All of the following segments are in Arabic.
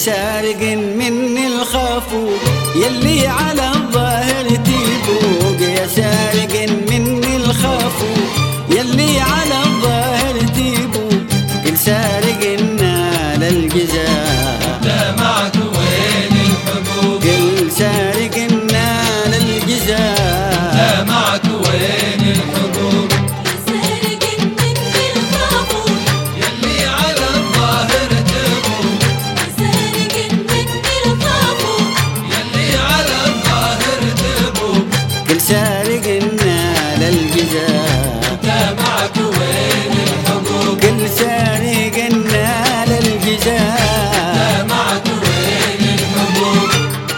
سارق مني الخافوق يلي على الظاهر تبوق، يا سارق مني الخافوق يلي على الظاهر تبوق، كل سارق نال الجزاء لا معك وين الحقوق، كل سارق نال الجزاء لا معك وين الحقوق، سارق مني الخافوق يلي على الظاهر تبوق، سارق مني الخافوق يلي على الظاهر تبوق، كل سارق نال الجزاء لا معك وين الحقوق، كل سارق نال الجزاء لا معك وين الحقوق.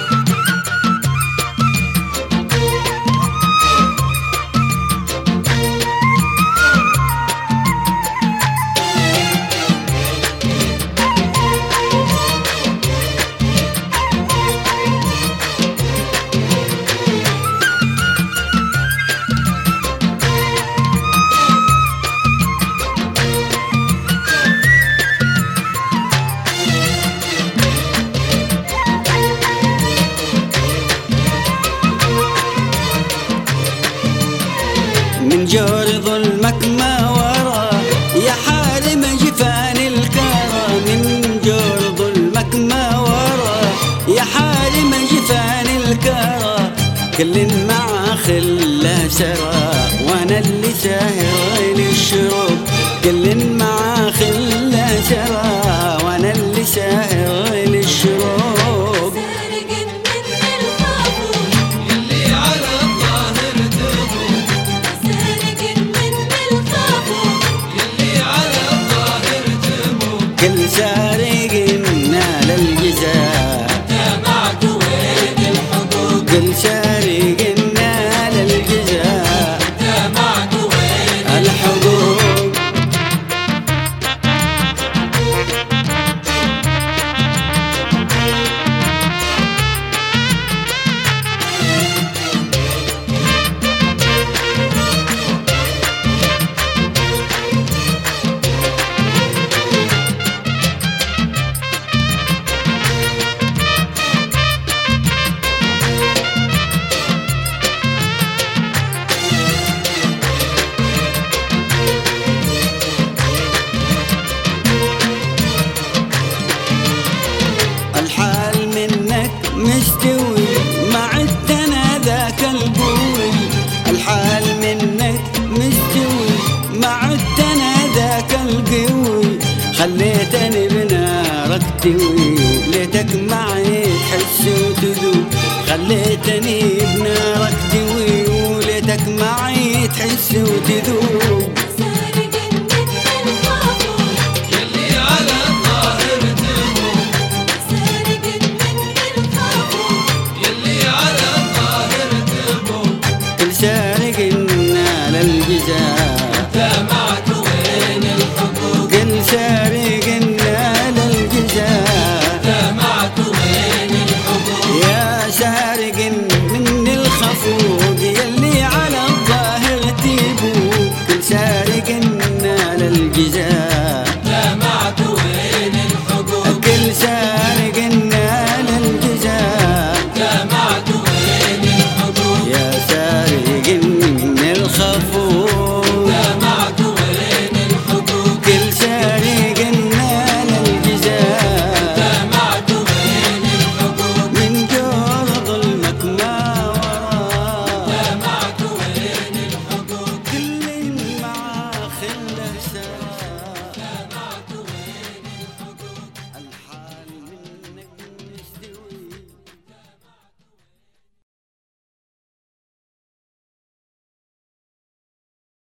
من جور ظلمك ما ورا يا حارم جفان الكرى، من جور ظلمك ما ورا يا حارم جفان الكرى، كل مع خله سرى وانا اللي ساهر للشروق، كل مع خله سرى وانا اللي ساهر للشروق، سارق مني الخافوق يلي على الظاهر تبوق، سارق مني الخافوق يلي على الظاهر تبوق، كل سارق نال الجزاء لا معك وين الحقوق، كل سارق نال الجزاء لا معك وين الحقوق. الحال منك مستوي ما عدت انا ذاك القوي، الحال منك مستوي ما عدت انا ذاك القوي، خليتني بنارك توي ليتك معي تحس وتذوب، خليتني بنارك توي وليتك معي تحس وتذوب.